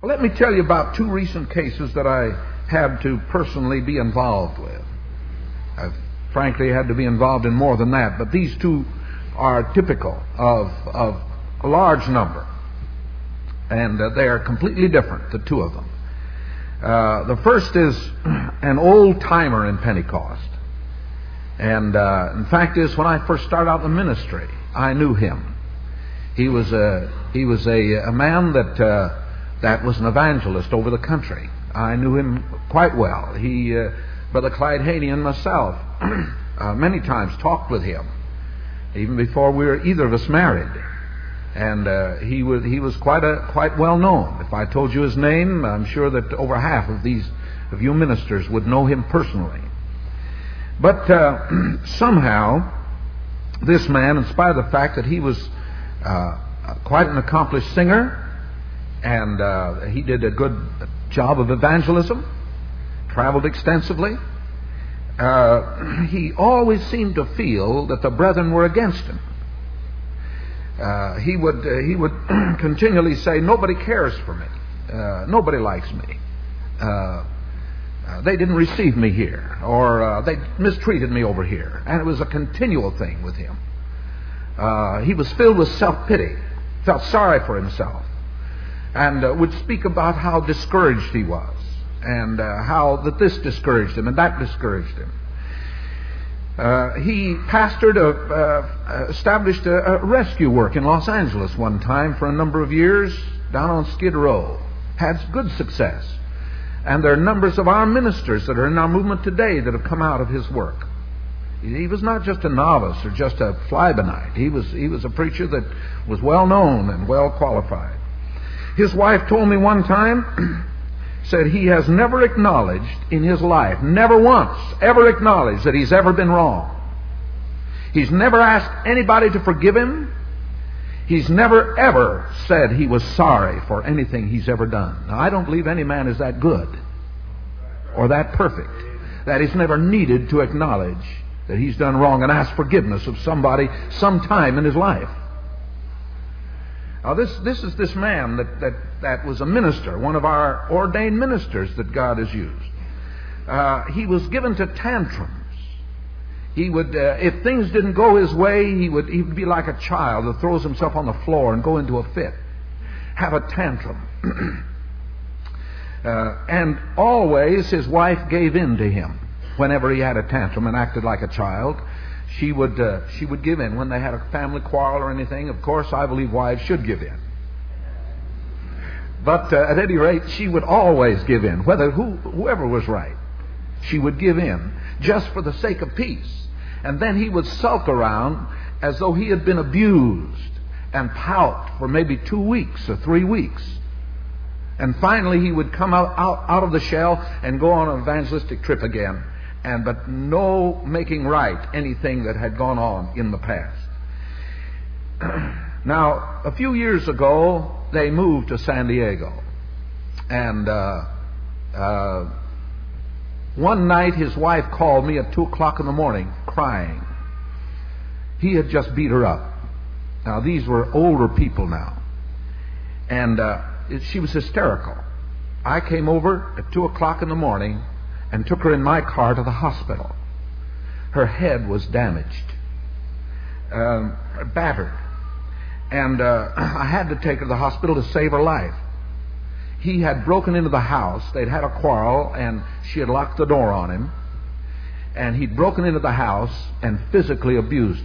Well, let me tell you about two recent cases that I had to personally be involved with. I've frankly had to be involved in more than that, but these two are typical of a large number, and they are completely different, the two of them. The first is an old-timer in Pentecost. And in fact is, when I first started out in the ministry, I knew him. He was a man that was an evangelist over the country. I knew him quite well. Brother Clyde Haney and myself many times talked with him, even before we were either of us married. And he was quite well known. If I told you his name, I'm sure that over half of you ministers would know him personally. But somehow, this man, in spite of the fact that he was quite an accomplished singer, and he did a good job of evangelism, traveled extensively, he always seemed to feel that the brethren were against him. He would continually say, "Nobody cares for me. Nobody likes me. They didn't receive me here, or they mistreated me over here." And it was a continual thing with him. He was filled with self-pity, felt sorry for himself, and would speak about how discouraged he was, and how that this discouraged him and that discouraged him. He pastored, established a rescue work in Los Angeles one time for a number of years down on Skid Row. Had good success. And there are numbers of our ministers that are in our movement today that have come out of his work. He was not just a novice or just a fly-by-night. He was a preacher that was well known and well qualified. His wife told me one time, said he has never acknowledged in his life, never once, ever acknowledged that he's ever been wrong. He's never asked anybody to forgive him. He's never ever said he was sorry for anything he's ever done. Now, I don't believe any man is that good or that perfect, that he's never needed to acknowledge that he's done wrong and ask forgiveness of somebody sometime in his life. Now, this is this man that was a minister, one of our ordained ministers that God has used. He was given to tantrums. He would, if things didn't go his way, he would be like a child that throws himself on the floor and go into a fit, have a tantrum. And always his wife gave in to him whenever he had a tantrum and acted like a child. She would give in when they had a family quarrel or anything. Of course, I believe wives should give in. But at any rate, she would always give in, whoever was right. She would give in just for the sake of peace. And then he would sulk around as though he had been abused and pout for maybe 2 weeks or 3 weeks. And finally he would come out of the shell and go on an evangelistic trip again. But no making right anything that had gone on in the past. Now, a few years ago, they moved to San Diego. And one night his wife called me at 2 o'clock in the morning crying. He had just beat her up. Now, these were older people now. And she was hysterical. I came over at 2 o'clock in the morning and took her in my car to the hospital. Her head was damaged, battered. And I had to take her to the hospital to save her life. He had broken into the house. They'd had a quarrel, and she had locked the door on him. And he'd broken into the house and physically abused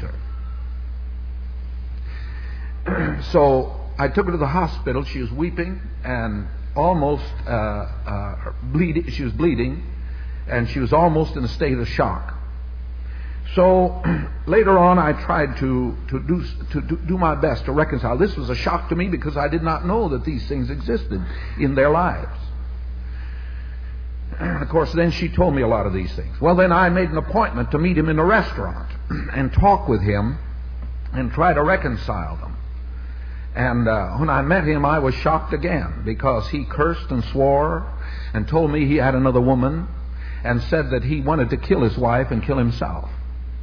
her. So I took her to the hospital. She was weeping and almost bleeding. She was bleeding, and she was almost in a state of shock. So later on, I tried to do my best to reconcile. This was a shock to me because I did not know that these things existed in their lives. Of course, then she told me a lot of these things. Well, then I made an appointment to meet him in a restaurant and talk with him and try to reconcile them. And when I met him, I was shocked again because he cursed and swore and told me he had another woman and said that he wanted to kill his wife and kill himself.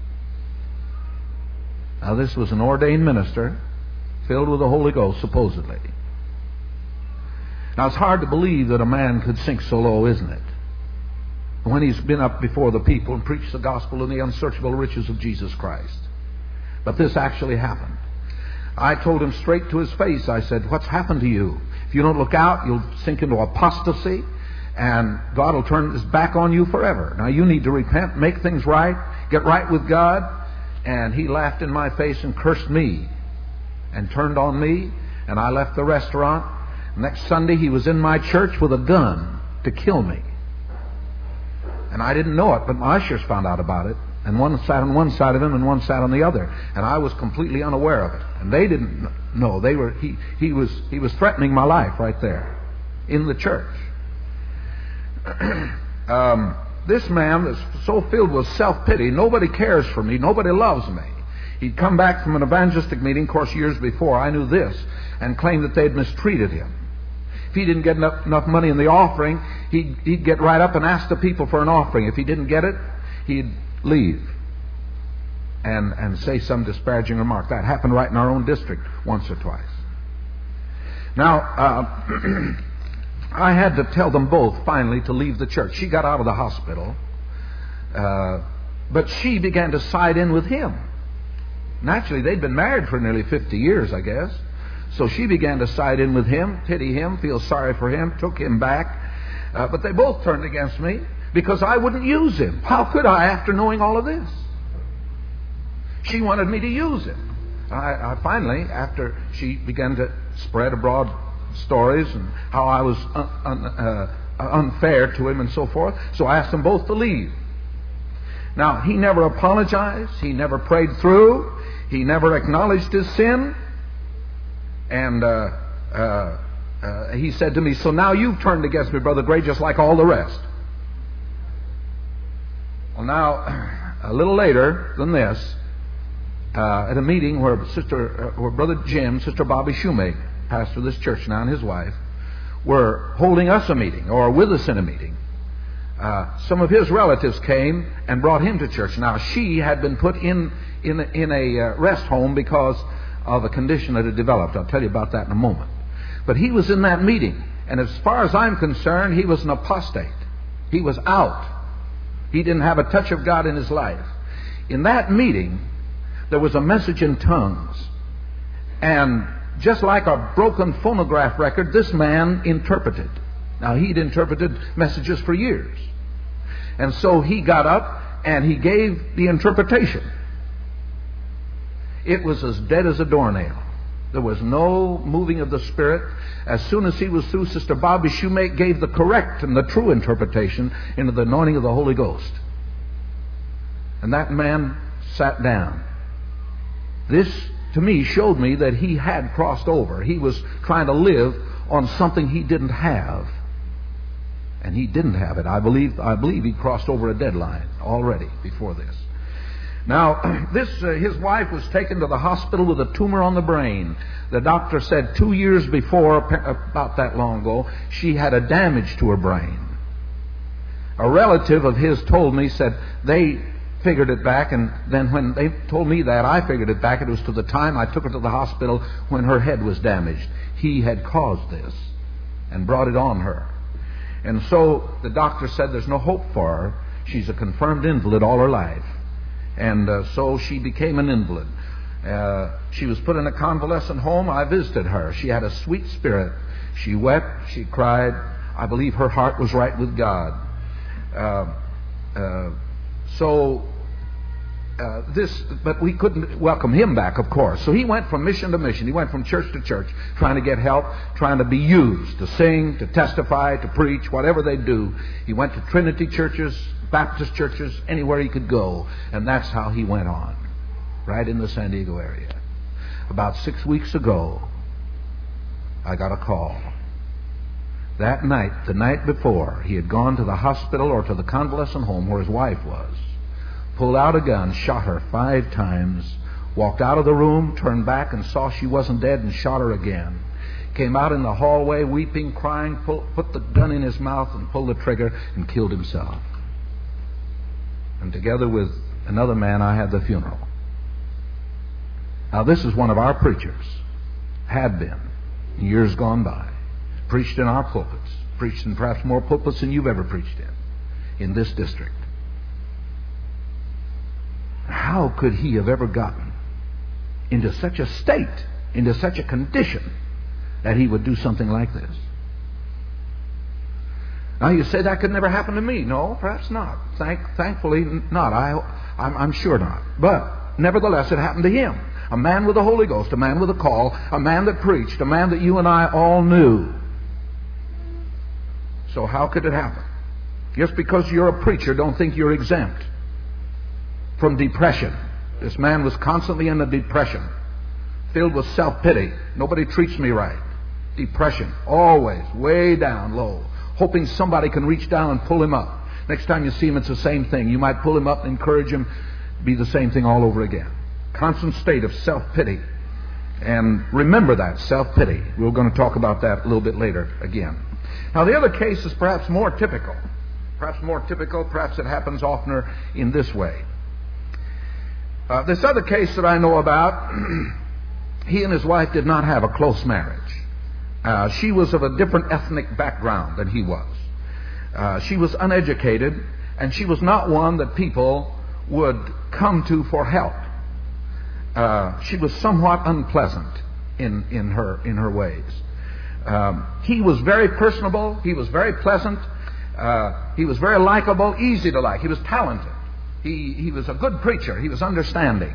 Now, this was an ordained minister filled with the Holy Ghost, supposedly. Now, it's hard to believe that a man could sink so low, isn't it? When he's been up before the people and preached the gospel and the unsearchable riches of Jesus Christ. But this actually happened. I told him straight to his face, I said, what's happened to you? If you don't look out, you'll sink into apostasy, and God will turn his back on you forever. Now, you need to repent, make things right, get right with God. And he laughed in my face and cursed me and turned on me, and I left the restaurant. Next Sunday, he was in my church with a gun to kill me. And I didn't know it, but my ushers found out about it. And one sat on one side of him and one sat on the other. And I was completely unaware of it. And they didn't know. He was threatening my life right there in the church. This man that's so filled with self-pity, nobody cares for me, nobody loves me. He'd come back from an evangelistic meeting, of course, years before, I knew this, and claimed that they'd mistreated him. If he didn't get enough money in the offering, he'd get right up and ask the people for an offering. If he didn't get it, he'd leave and say some disparaging remark. That happened right in our own district once or twice. Now, I had to tell them both finally to leave the church. She got out of the hospital, but she began to side in with him. Naturally, they'd been married for nearly 50 years, I guess. So she began to side in with him, pity him, feel sorry for him, took him back. But they both turned against me because I wouldn't use him. How could I after knowing all of this? She wanted me to use him. I finally, after she began to spread abroad stories and how I was unfair to him and so forth, so I asked them both to leave. Now, he never apologized. He never prayed through. He never acknowledged his sin. And he said to me, so now you've turned against me, Brother Gray, just like all the rest. Well, now, a little later than this, at a meeting where Brother Jim, Sister Bobby Shoemake, pastor of this church now, and his wife, were holding us a meeting, or with us in a meeting. Some of his relatives came and brought him to church. Now, she had been put in a rest home because of a condition that had developed. I'll tell you about that in a moment. But he was in that meeting, and as far as I'm concerned, he was an apostate. He was out. He didn't have a touch of God in his life. In that meeting, there was a message in tongues. And just like a broken phonograph record, this man interpreted. Now, he'd interpreted messages for years. And so he got up and he gave the interpretation. It was as dead as a doornail. There was no moving of the Spirit. As soon as he was through, Sister Bobby Shoemake gave the correct and the true interpretation into the anointing of the Holy Ghost. And that man sat down. This, to me, showed me that he had crossed over. He was trying to live on something he didn't have. And he didn't have it. I believe he crossed over a deadline already before this. Now, his wife was taken to the hospital with a tumor on the brain. The doctor said 2 years before, about that long ago, she had a damage to her brain. A relative of his told me, said they figured it back, and then when they told me that, I figured it back. It was to the time I took her to the hospital when her head was damaged. He had caused this and brought it on her. And so the doctor said there's no hope for her. She's a confirmed invalid all her life. And so she became an invalid. She was put in a convalescent home. I visited her. She had a sweet spirit. She wept. She cried. I believe her heart was right with God. But we couldn't welcome him back, of course. So he went from mission to mission. He went from church to church, trying to get help, trying to be used to sing, to testify, to preach, whatever they do. He went to Trinity churches, Baptist churches, anywhere he could go. And that's how he went on, right in the San Diego area. About 6 weeks ago, I got a call. That night, the night before, he had gone to the hospital or to the convalescent home where his wife was, pulled out a gun, shot her 5 times, walked out of the room, turned back and saw she wasn't dead and shot her again. Came out in the hallway weeping, crying, put the gun in his mouth and pulled the trigger and killed himself. And together with another man, I had the funeral. Now, this is one of our preachers. Had been, years gone by. preached in our pulpits, preached in perhaps more pulpits than you've ever preached in this district. How could he have ever gotten into such a state, into such a condition, that he would do something like this? Now you say that could never happen to me. No, perhaps not. Thankfully not. I'm sure not. But nevertheless, it happened to him. A man with the Holy Ghost, a man with a call, a man that preached, a man that you and I all knew. So how could it happen? Just because you're a preacher, don't think you're exempt from depression. This man was constantly in a depression, filled with self-pity. Nobody treats me right. Depression, always way down low, hoping somebody can reach down and pull him up. Next time you see him, it's the same thing. You might pull him up and encourage him, be the same thing all over again. Constant state of self-pity. And remember that, self-pity. We're going to talk about that a little bit later again. Now the other case is perhaps more typical. Perhaps it happens oftener in this way. This other case that I know about, he and his wife did not have a close marriage. She was of a different ethnic background than he was. She was uneducated, and she was not one that people would come to for help. She was somewhat unpleasant in her ways. He was very personable. He was very pleasant. He was very likable, easy to like. He was talented. He was a good preacher. He was understanding.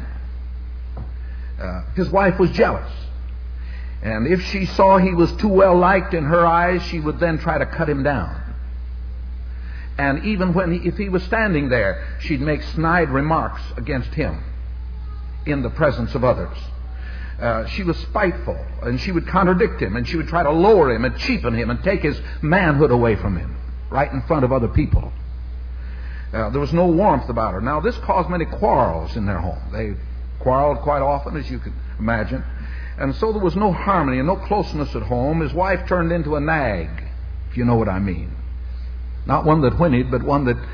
His wife was jealous. And if she saw he was too well liked in her eyes, she would then try to cut him down. And even if he was standing there, she'd make snide remarks against him in the presence of others. She was spiteful, and she would contradict him, and she would try to lower him and cheapen him and take his manhood away from him right in front of other people. There was no warmth about her. Now, this caused many quarrels in their home. They quarreled quite often, as you can imagine. And so there was no harmony and no closeness at home. His wife turned into a nag, if you know what I mean. Not one that whinnied, but one that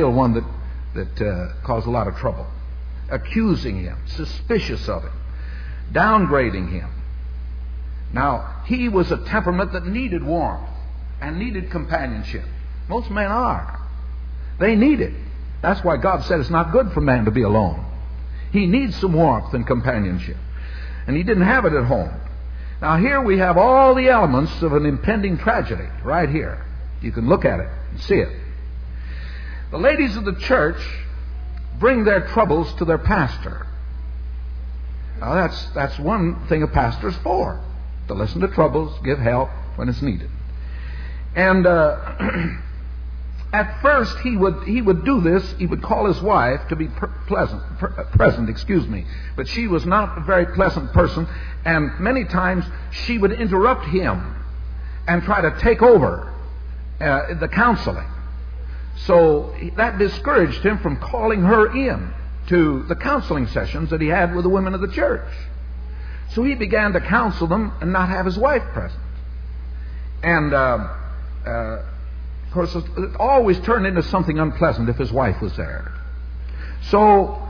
caused a lot of trouble. Accusing him, suspicious of him, downgrading him. Now, he was a temperament that needed warmth and needed companionship. Most men are. They need it. That's why God said it's not good for man to be alone. He needs some warmth and companionship. And he didn't have it at home. Now here we have all the elements of an impending tragedy right here. You can look at it and see it. The ladies of the church bring their troubles to their pastor. Now that's one thing a pastor's for, to listen to troubles, give help when it's needed. And at first he would do this. He would call his wife to be present. But she was not a very pleasant person, and many times she would interrupt him and try to take over the counseling. So that discouraged him from calling her in to the counseling sessions that he had with the women of the church. So he began to counsel them and not have his wife present. And of course, it always turned into something unpleasant if his wife was there. So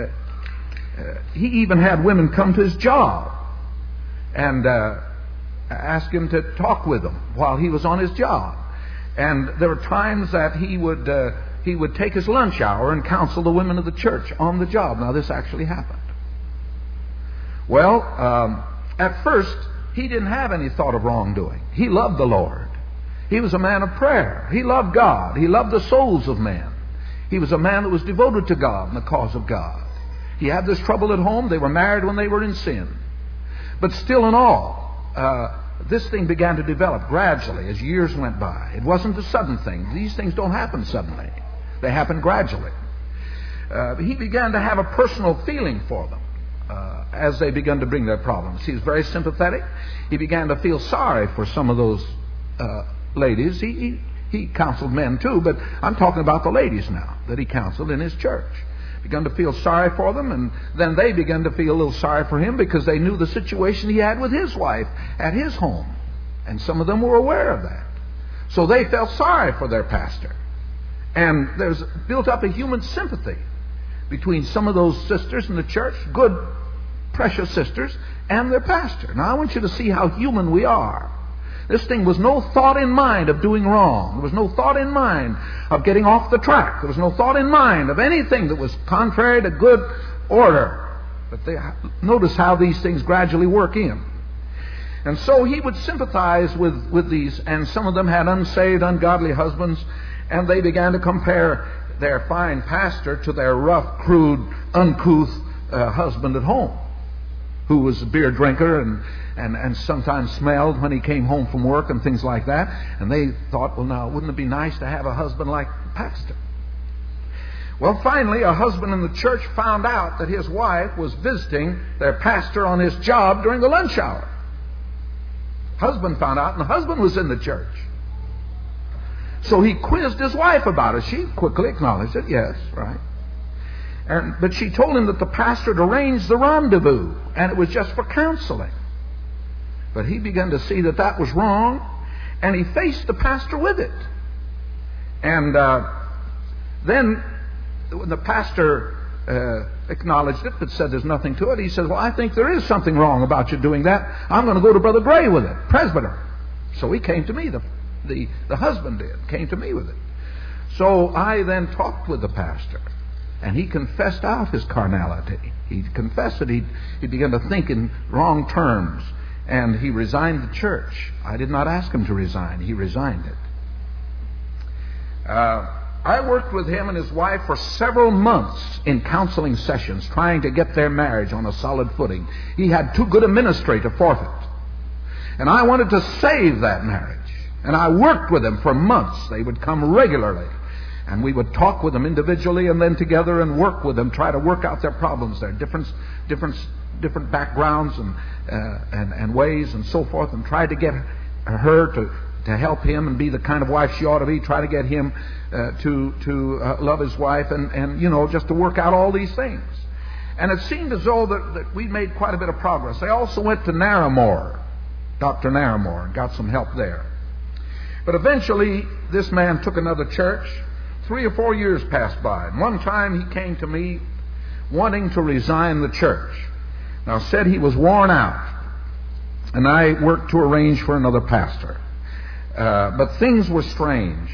he even had women come to his job and ask him to talk with them while he was on his job. And there were times that he would take his lunch hour and counsel the women of the church on the job. Now, this actually happened. Well, at first, he didn't have any thought of wrongdoing. He loved the Lord. He was a man of prayer. He loved God. He loved the souls of men. He was a man that was devoted to God and the cause of God. He had this trouble at home. They were married when they were in sin. But still in all, this thing began to develop gradually as years went by. It wasn't a sudden thing. These things don't happen suddenly. They happen gradually. He began to have a personal feeling for them as they began to bring their problems. He was very sympathetic. He began to feel sorry for some of those ladies. He counseled men too, but I'm talking about the ladies now that he counseled in his church. Began to feel sorry for them, and then they began to feel a little sorry for him because they knew the situation he had with his wife at his home. And some of them were aware of that. So they felt sorry for their pastor. And there's built up a human sympathy between some of those sisters in the church, good, precious sisters, and their pastor. Now I want you to see how human we are. This thing was no thought in mind of doing wrong. There was no thought in mind of getting off the track. There was no thought in mind of anything that was contrary to good order. But notice how these things gradually work in. And so he would sympathize with these, and some of them had unsaved, ungodly husbands, and they began to compare their fine pastor to their rough, crude, uncouth husband at home, who was a beer drinker and sometimes smelled when he came home from work and things like that. And they thought, well, now, wouldn't it be nice to have a husband like the pastor? Well, finally, a husband in the church found out that his wife was visiting their pastor on his job during the lunch hour. Husband found out, and the husband was in the church. So he quizzed his wife about it. She quickly acknowledged it. Yes, right. But she told him that the pastor had arranged the rendezvous, and it was just for counseling. But he began to see that that was wrong, and he faced the pastor with it. And then when the pastor acknowledged it but said there's nothing to it, he says, well, I think there is something wrong about you doing that. I'm going to go to Brother Gray with it, presbyter. So he came to me, the husband did, came to me with it. So I then talked with the pastor, and he confessed out his carnality. He confessed that he began to think in wrong terms, and he resigned the church. I did not ask him to resign. He resigned it. I worked with him and his wife for several months in counseling sessions, trying to get their marriage on a solid footing. He had too good a ministry to forfeit. And I wanted to save that marriage. And I worked with them for months. They would come regularly. And we would talk with them individually and then together and work with them, try to work out their problems, their different backgrounds and ways and so forth, and try to get her to help him and be the kind of wife she ought to be, try to get him to love his wife and just to work out all these things. And it seemed as though that we made quite a bit of progress. They also went to Narramore, Dr. Narramore, and got some help there. But eventually, this man took another church. 3 or 4 years passed by. And one time he came to me wanting to resign the church. Now, said he was worn out. And I worked to arrange for another pastor. But things were strange.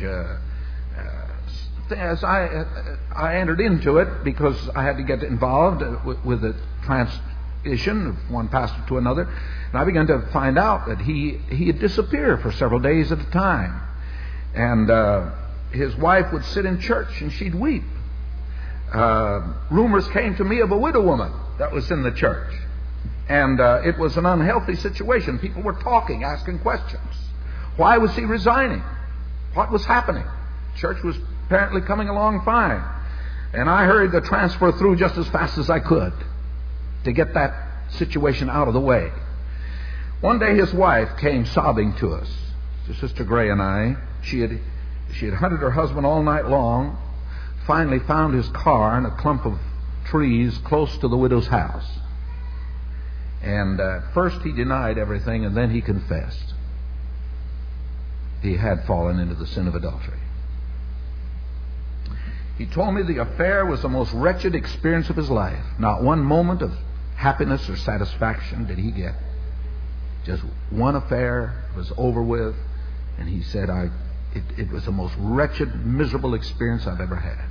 As I entered into it, because I had to get involved with the transition of one pastor to another, and I began to find out that he'd disappear for several days at a time. And his wife would sit in church and she'd weep. Rumors came to me of a widow woman that was in the church. And it was an unhealthy situation. People were talking, asking questions. Why was he resigning? What was happening? Church was apparently coming along fine. And I hurried the transfer through just as fast as I could to get that situation out of the way. One day his wife came sobbing to us, to Sister Gray and I. She had hunted her husband all night long, finally found his car in a clump of trees close to the widow's house. And first he denied everything, and then he confessed. He had fallen into the sin of adultery. He told me the affair was the most wretched experience of his life. Not one moment of happiness or satisfaction did he get. Just one affair was over with, and he said, it was the most wretched, miserable experience I've ever had.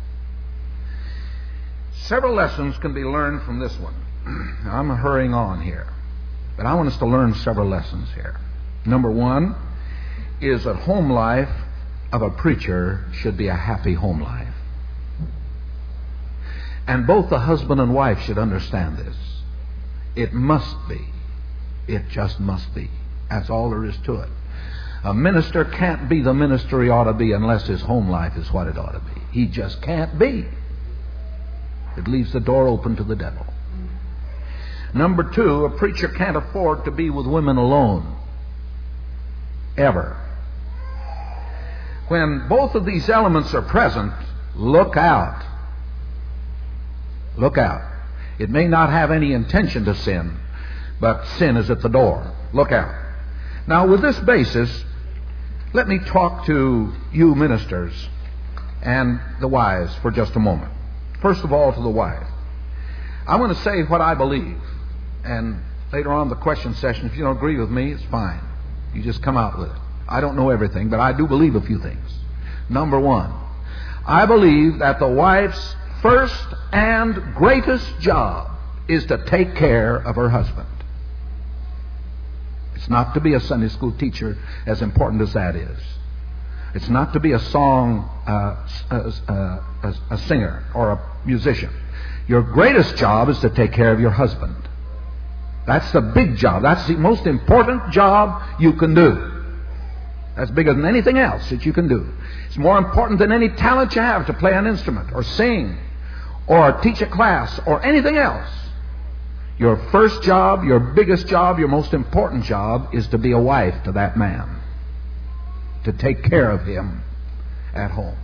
Several lessons can be learned from this one. Now, I'm hurrying on here, but I want us to learn several lessons here. Number one is that home life of a preacher should be a happy home life. And both the husband and wife should understand this. It must be. It just must be. That's all there is to it. A minister can't be the minister he ought to be unless his home life is what it ought to be. He just can't be. It leaves the door open to the devil. Number two, a preacher can't afford to be with women alone. Ever. When both of these elements are present, look out. Look out. It may not have any intention to sin, but sin is at the door. Look out. Now, with this basis, let me talk to you ministers and the wives for just a moment. First of all, to the wife. I want to say what I believe. And later on in the question session, if you don't agree with me, it's fine. You just come out with it. I don't know everything, but I do believe a few things. Number one, I believe that the wife's first and greatest job is to take care of her husband. It's not to be a Sunday school teacher, as important as that is. It's not to be a song, a singer or a musician. Your greatest job is to take care of your husband. That's the big job. That's the most important job you can do. That's bigger than anything else that you can do. It's more important than any talent you have to play an instrument or sing or teach a class or anything else. Your first job, your biggest job, your most important job is to be a wife to that man, to take care of him at home,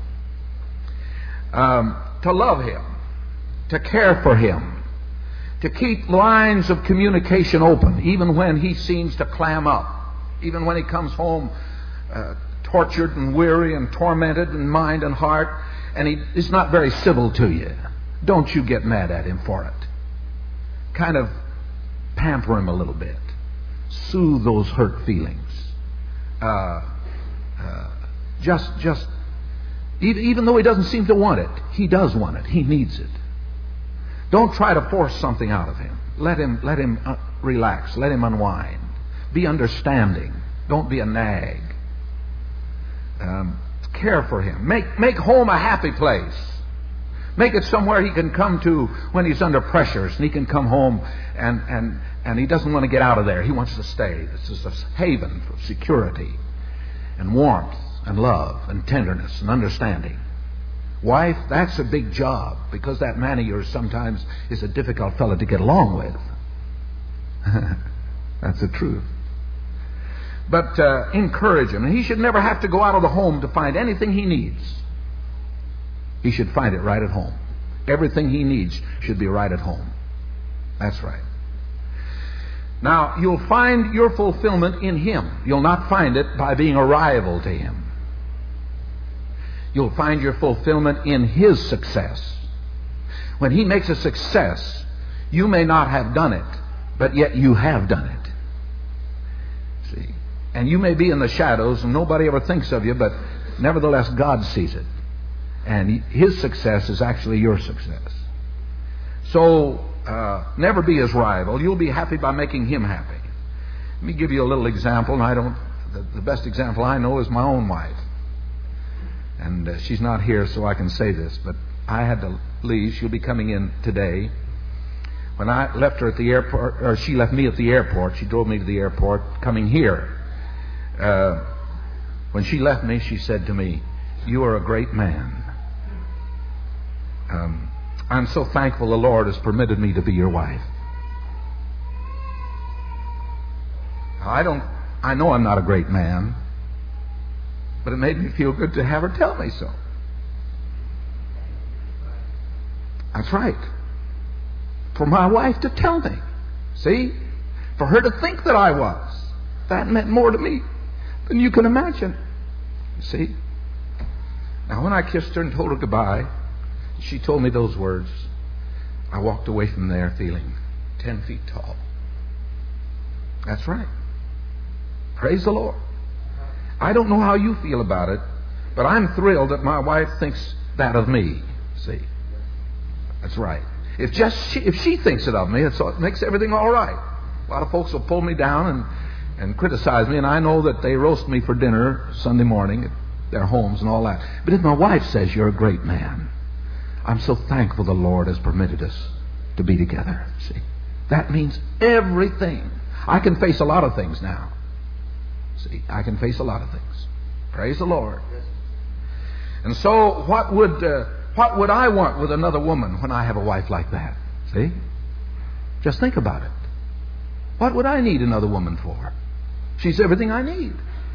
to love him, to care for him, to keep lines of communication open, even when he seems to clam up, even when he comes home tortured and weary and tormented in mind and heart, and he is not very civil to you. Don't you get mad at him for it. Kind of pamper him a little bit. Soothe those hurt feelings. Even though he doesn't seem to want it, he does want it. He needs it. Don't try to force something out of him. Let him relax. Let him unwind. Be understanding. Don't be a nag. Care for him. Make home a happy place. Make it somewhere he can come to when he's under pressures, and he can come home and he doesn't want to get out of there. He wants to stay. This is a haven for security and warmth and love and tenderness and understanding. Wife, that's a big job, because that man of yours sometimes is a difficult fellow to get along with. That's the truth. But encourage him. And he should never have to go out of the home to find anything he needs. He should find it right at home. Everything he needs should be right at home. That's right. Now, you'll find your fulfillment in him. You'll not find it by being a rival to him. You'll find your fulfillment in his success. When he makes a success, you may not have done it, but yet you have done it. See? And you may be in the shadows and nobody ever thinks of you, but nevertheless God sees it. And his success is actually your success. So, never be his rival. You'll be happy by making him happy. Let me give you a little example. And the best example I know is my own wife. And she's not here, so I can say this, but I had to leave. She'll be coming in today. When I left her at the airport, or she left me at the airport, she drove me to the airport coming here. When she left me, she said to me, "You are a great man. I'm so thankful the Lord has permitted me to be your wife." I know I'm not a great man, but it made me feel good to have her tell me so. That's right. For my wife to tell me. See? For her to think that I was. That meant more to me than you can imagine. You see? Now, when I kissed her and told her goodbye, she told me those words, I walked away from there feeling 10 feet tall. That's right. Praise the Lord. I don't know how you feel about it, but I'm thrilled that my wife thinks that of me. See? That's right. If she thinks it of me, it makes everything all right. A lot of folks will pull me down and criticize me, and I know that they roast me for dinner Sunday morning at their homes and all that. But if my wife says, "You're a great man," I'm so thankful the Lord has permitted us to be together. See? That means everything. I can face a lot of things now. See? I can face a lot of things. Praise the Lord. And so what would I want with another woman when I have a wife like that? See? Just think about it. What would I need another woman for? She's everything I need.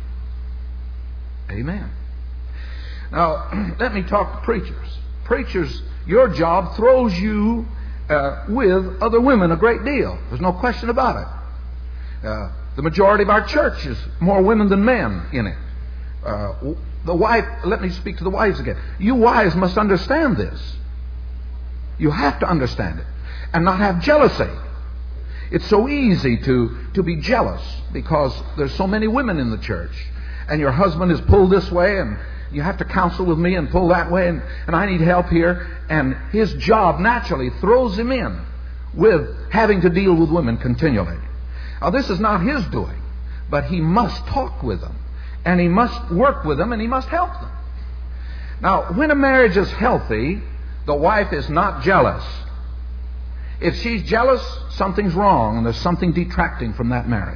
Amen. Now, let me talk to preachers. Preachers, your job throws you with other women a great deal. There's no question about it. The majority of our church is more women than men in it. The wife, let me speak to the wives again. You wives must understand this. You have to understand it and not have jealousy. It's so easy to be jealous because there's so many women in the church, and your husband is pulled this way, and you have to counsel with me and pull that way, and I need help here. And his job naturally throws him in with having to deal with women continually. Now, this is not his doing, but he must talk with them, and he must work with them, and he must help them. Now, when a marriage is healthy, the wife is not jealous. If she's jealous, something's wrong, and there's something detracting from that marriage.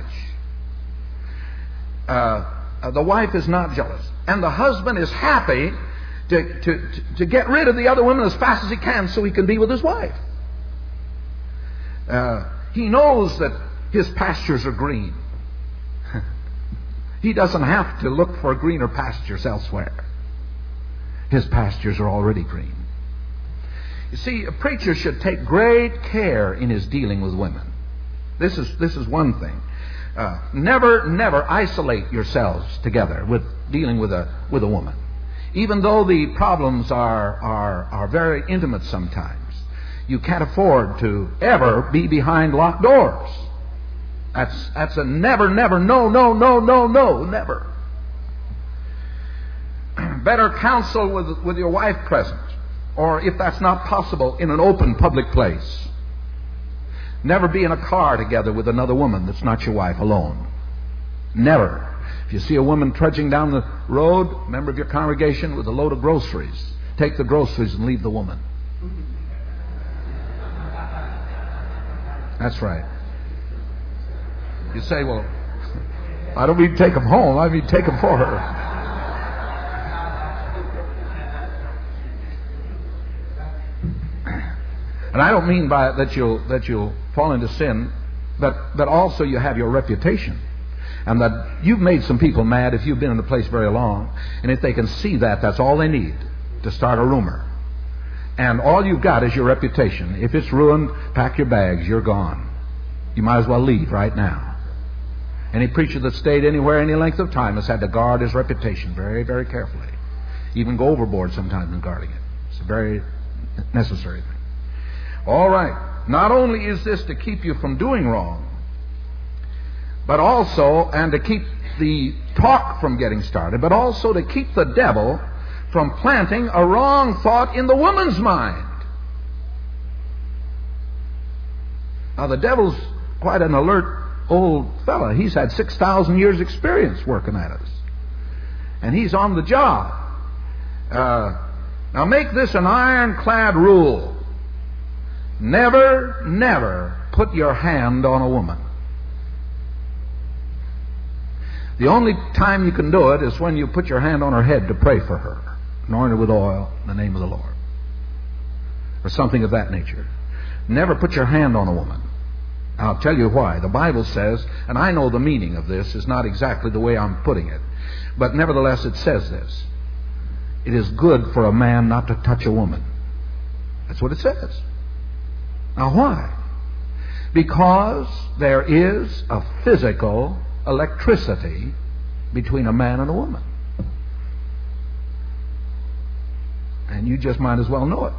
The wife is not jealous. And the husband is happy to get rid of the other women as fast as he can so he can be with his wife. He knows that his pastures are green. He doesn't have to look for greener pastures elsewhere. His pastures are already green. You see, a preacher should take great care in his dealing with women. This is one thing. Never isolate yourselves together with dealing with a woman. Even though the problems are very intimate sometimes, you can't afford to ever be behind locked doors. That's a never, no, never. Better counsel with your wife present, or if that's not possible, in an open public place. Never be in a car together with another woman that's not your wife alone. Never. If you see a woman trudging down the road, member of your congregation, with a load of groceries, take the groceries and leave the woman. That's right. You say, well, I don't mean take them home, I mean take them for her. And I don't mean by it that you'll fall into sin, but also you have your reputation. And that you've made some people mad if you've been in a place very long. And if they can see that, that's all they need to start a rumor. And all you've got is your reputation. If it's ruined, pack your bags, you're gone. You might as well leave right now. Any preacher that stayed anywhere any length of time has had to guard his reputation very, very carefully. Even go overboard sometimes in guarding it. It's a very necessary thing. All right. Not only is this to keep you from doing wrong, but also, and to keep the talk from getting started, but also to keep the devil from planting a wrong thought in the woman's mind. Now, the devil's quite an alert old fella. He's had 6,000 years' experience working at us. And he's on the job. Now, make this an ironclad rule. Never put your hand on a woman. The only time you can do it is when you put your hand on her head to pray for her, anoint her with oil in the name of the Lord, or something of that nature. Never put your hand on a woman. I'll tell you why. The Bible says, and I know the meaning of this is not exactly the way I'm putting it, but nevertheless it says this. It is good for a man not to touch a woman. That's what it says. Now why? Because there is a physical electricity between a man and a woman. And you just might as well know it.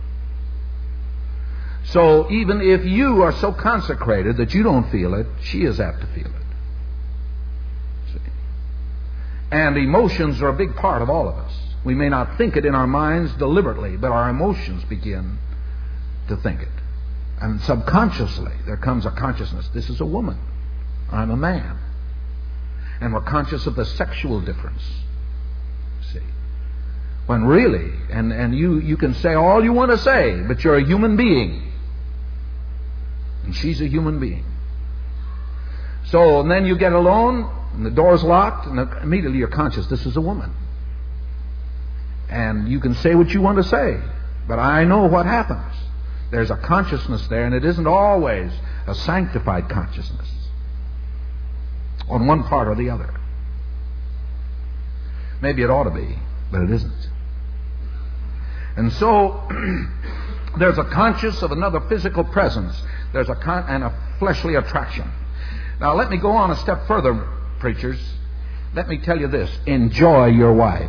So even if you are so consecrated that you don't feel it, she is apt to feel it. See? And emotions are a big part of all of us. We may not think it in our minds deliberately, but our emotions begin to think it. And subconsciously, there comes a consciousness. This is a woman. I'm a man. And we're conscious of the sexual difference. See? When really, and you can say all you want to say, but you're a human being. And she's a human being. So, and then you get alone, and the door's locked, and immediately you're conscious, this is a woman. And you can say what you want to say, but I know what happens. There's a consciousness there, and it isn't always a sanctified consciousness on one part or the other. Maybe it ought to be, but it isn't. And so there's a conscious of another physical presence. There's and a fleshly attraction. Now let me go on a step further, preachers. Let me tell you this. Enjoy your wife.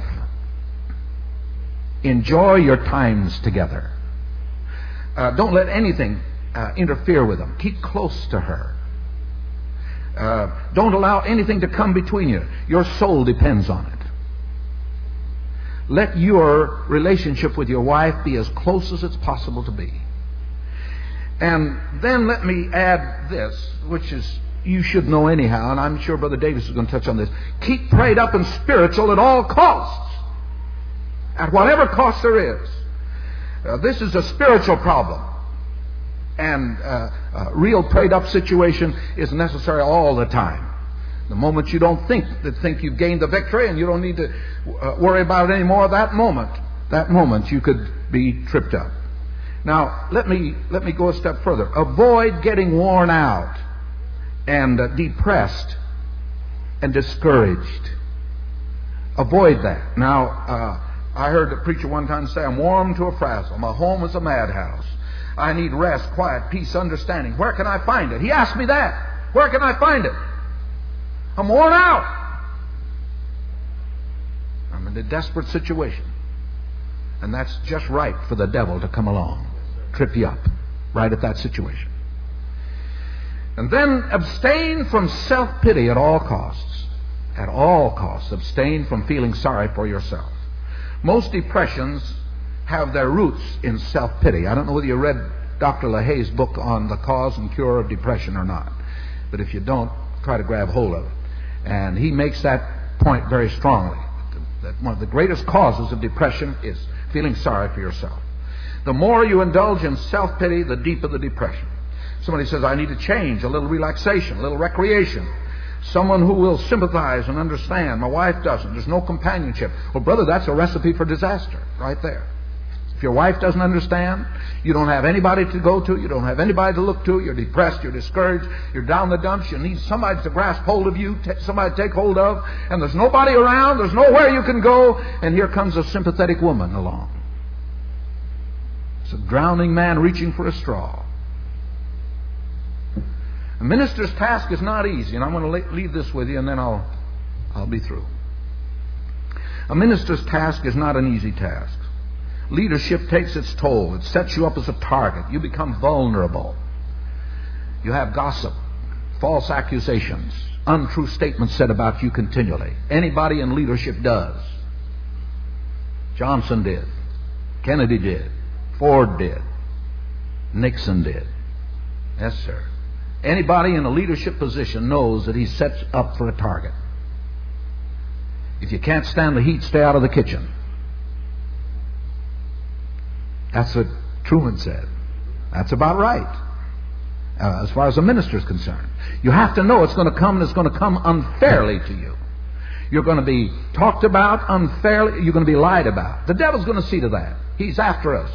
Enjoy your times together. Don't let anything interfere with them. Keep close to her. Don't allow anything to come between you. Your soul depends on it. Let your relationship with your wife be as close as it's possible to be. And then let me add this, which is you should know anyhow, and I'm sure Brother Davis is going to touch on this. Keep prayed up and spiritual at all costs. At whatever cost there is. This is a spiritual problem. And a real prayed up situation is necessary all the time. The moment you don't think you've gained the victory and you don't need to worry about it anymore, that moment you could be tripped up. Now, let me go a step further. Avoid getting worn out and depressed and discouraged. Avoid that. Now, I heard a preacher one time say, I'm warm to a frazzle. My home is a madhouse. I need rest, quiet, peace, understanding. Where can I find it? He asked me that. Where can I find it? I'm worn out. I'm in a desperate situation. And that's just right for the devil to come along, trip you up, right at that situation. And then abstain from self-pity at all costs. At all costs. Abstain from feeling sorry for yourself. Most depressions have their roots in self-pity. I don't know whether you read Dr. LaHaye's book on the cause and cure of depression or not. But if you don't, try to grab hold of it. And he makes that point very strongly. That one of the greatest causes of depression is feeling sorry for yourself. The more you indulge in self-pity, the deeper the depression. Somebody says, I need to change, a little relaxation, a little recreation. Someone who will sympathize and understand. My wife doesn't. There's no companionship. Well, brother, that's a recipe for disaster right there. If your wife doesn't understand, you don't have anybody to go to, you don't have anybody to look to, you're depressed, you're discouraged, you're down the dumps, you need somebody to grasp hold of you, somebody to take hold of, and there's nobody around, there's nowhere you can go, and here comes a sympathetic woman along. It's a drowning man reaching for a straw. A minister's task is not easy, and I'm going to leave this with you, and then I'll be through. A minister's task is not an easy task. Leadership takes its toll. It sets you up as a target. You become vulnerable. You have gossip, false accusations, untrue statements said about you continually. Anybody in leadership does. Johnson did. Kennedy did. Ford did. Nixon did. Yes, sir. Anybody in a leadership position knows that he sets up for a target. If you can't stand the heat, stay out of the kitchen. That's what Truman said. That's about right. As far as a minister is concerned. You have to know it's going to come, and it's going to come unfairly to you. You're going to be talked about unfairly. You're going to be lied about. The devil's going to see to that. He's after us.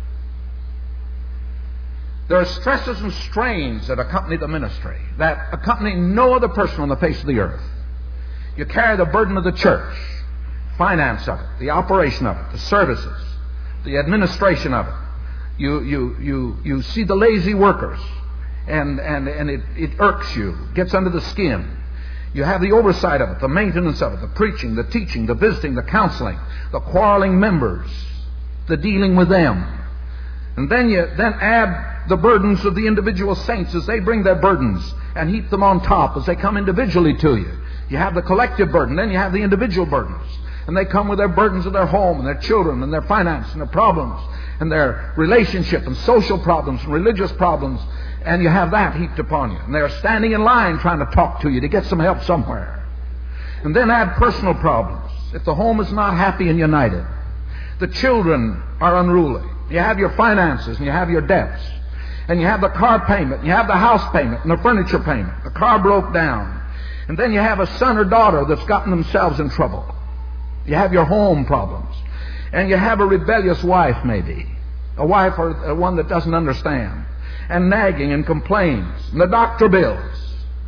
There are stresses and strains that accompany the ministry, that accompany no other person on the face of the earth. You carry the burden of the church, finance of it, the operation of it, the services, the administration of it. You see the lazy workers, and it irks you, gets under the skin. You have the oversight of it, the maintenance of it, the preaching, the teaching, the visiting, the counseling, the quarreling members, the dealing with them. And then you add the burdens of the individual saints as they bring their burdens and heap them on top as they come individually to you. You have the collective burden, then you have the individual burdens. And they come with their burdens of their home and their children and their finance and their problems and their relationship and social problems and religious problems. And you have that heaped upon you. And they're standing in line trying to talk to you to get some help somewhere. And then add personal problems. If the home is not happy and united, the children are unruly. You have your finances and you have your debts. And you have the car payment, and you have the house payment, and the furniture payment. The car broke down. And then you have a son or daughter that's gotten themselves in trouble. You have your home problems. And you have a rebellious wife, maybe. A wife or one that doesn't understand. And nagging and complains. And the doctor bills.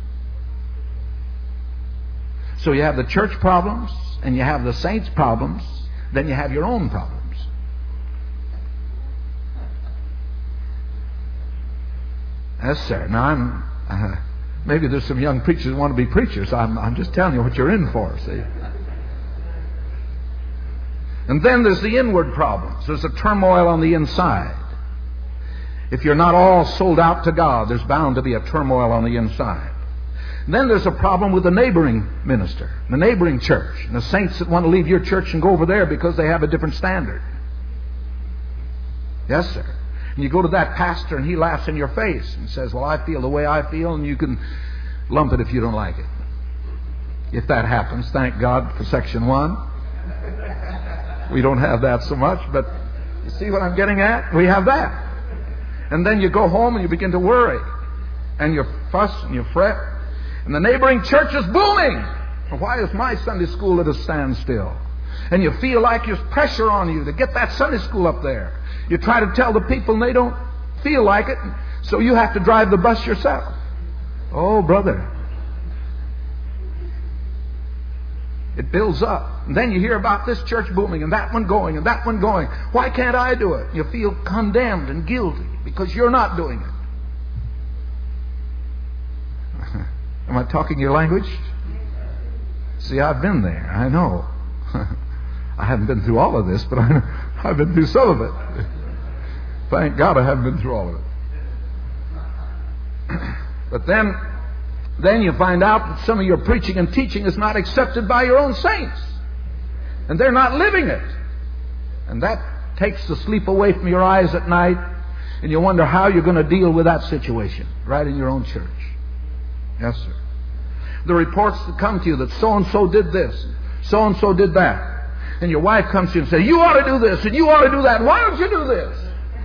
So you have the church problems, and you have the saints' problems. Then you have your own problems. Yes, sir. Now maybe there's some young preachers who want to be preachers. I'm just telling you what you're in for, see. And then there's the inward problems. There's the turmoil on the inside. If you're not all sold out to God, there's bound to be a turmoil on the inside. And then there's a problem with the neighboring minister, the neighboring church, and the saints that want to leave your church and go over there because they have a different standard. Yes, sir. And you go to that pastor and he laughs in your face and says, well, I feel the way I feel, and you can lump it if you don't like it. If that happens, thank God for Section 1. We don't have that so much, but you see what I'm getting at? We have that. And then you go home and you begin to worry. And you fuss and you fret. And the neighboring church is booming. Why is my Sunday school at a standstill? And you feel like there's pressure on you to get that Sunday school up there. You try to tell the people and they don't feel like it, so you have to drive the bus yourself. Oh, brother. It builds up. And then you hear about this church booming and that one going and that one going. Why can't I do it? You feel condemned and guilty because you're not doing it. Am I talking your language? See, I've been there. I know. I haven't been through all of this, but I've been through some of it. Thank God I haven't been through all of it. But then you find out that some of your preaching and teaching is not accepted by your own saints. And they're not living it. And that takes the sleep away from your eyes at night. And you wonder how you're going to deal with that situation right in your own church. Yes, sir. The reports that come to you that so-and-so did this, so-and-so did that. And your wife comes to you and says, you ought to do this and you ought to do that. Why don't you do this?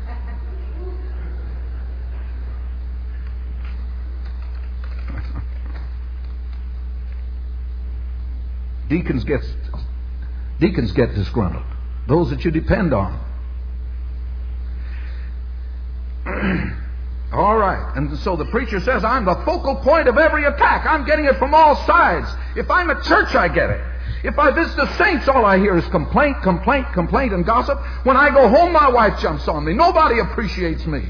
Deacons get disgruntled. Those that you depend on. All right. And so the preacher says, I'm the focal point of every attack. I'm getting it from all sides. If I'm at church, I get it. If I visit the saints, all I hear is complaint, complaint, complaint, and gossip. When I go home, my wife jumps on me. Nobody appreciates me.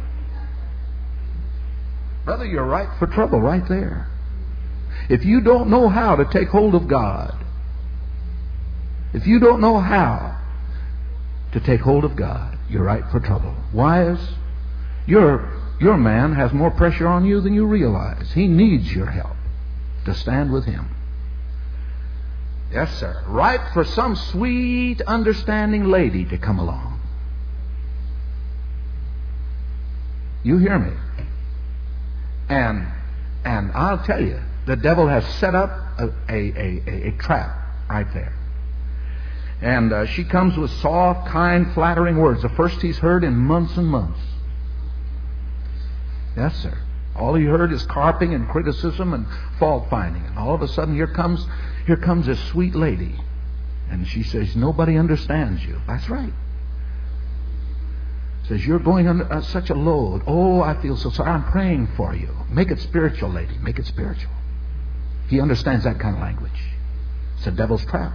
Brother, you're right for trouble right there. If you don't know how to take hold of God, if you don't know how to take hold of God, you're right for trouble. Why is your man has more pressure on you than you realize. He needs your help to stand with him. Yes, sir. Ripe for some sweet, understanding lady to come along. You hear me? And I'll tell you, the devil has set up a trap right there. And she comes with soft, kind, flattering words. The first he's heard in months and months. Yes, sir. All he heard is carping and criticism and fault finding. And all of a sudden, here comes this sweet lady. And she says, nobody understands you. That's right. Says, you're going under such a load. Oh, I feel so sorry. I'm praying for you. Make it spiritual, lady. Make it spiritual. He understands that kind of language. It's a devil's trap.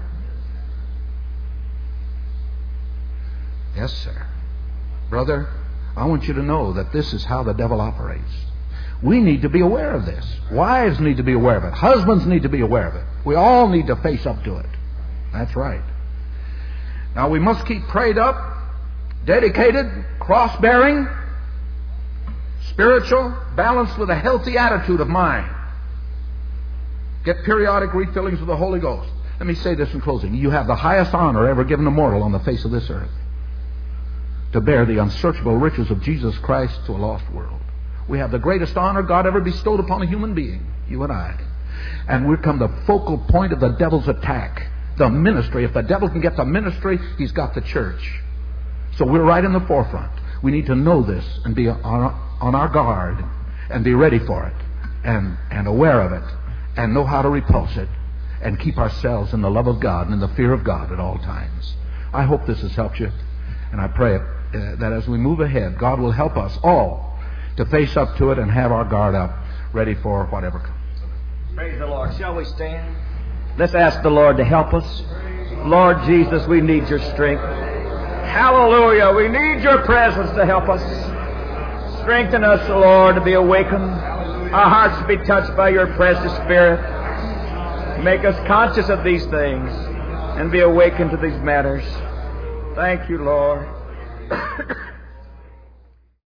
Yes, sir. Brother, I want you to know that this is how the devil operates. We need to be aware of this. Wives need to be aware of it. Husbands need to be aware of it. We all need to face up to it. That's right. Now we must keep prayed up, dedicated, cross-bearing, spiritual, balanced with a healthy attitude of mind. Get periodic refillings of the Holy Ghost. Let me say this in closing. You have the highest honor ever given a mortal on the face of this earth. To bear the unsearchable riches of Jesus Christ to a lost world. We have the greatest honor God ever bestowed upon a human being, you and I. And we've come the focal point of the devil's attack. The ministry. If the devil can get the ministry, he's got the church. So we're right in the forefront. We need to know this and be on our guard and be ready for it and aware of it and know how to repulse it and keep ourselves in the love of God and in the fear of God at all times. I hope this has helped you, and I pray that as we move ahead, God will help us all to face up to it and have our guard up, ready for whatever comes. Praise the Lord. Shall we stand? Let's ask the Lord to help us. Lord Jesus, we need your strength. Hallelujah. We need your presence to help us. Strengthen us, Lord, to be awakened. Our hearts to be touched by your precious Spirit. Make us conscious of these things and be awakened to these matters. Thank you, Lord.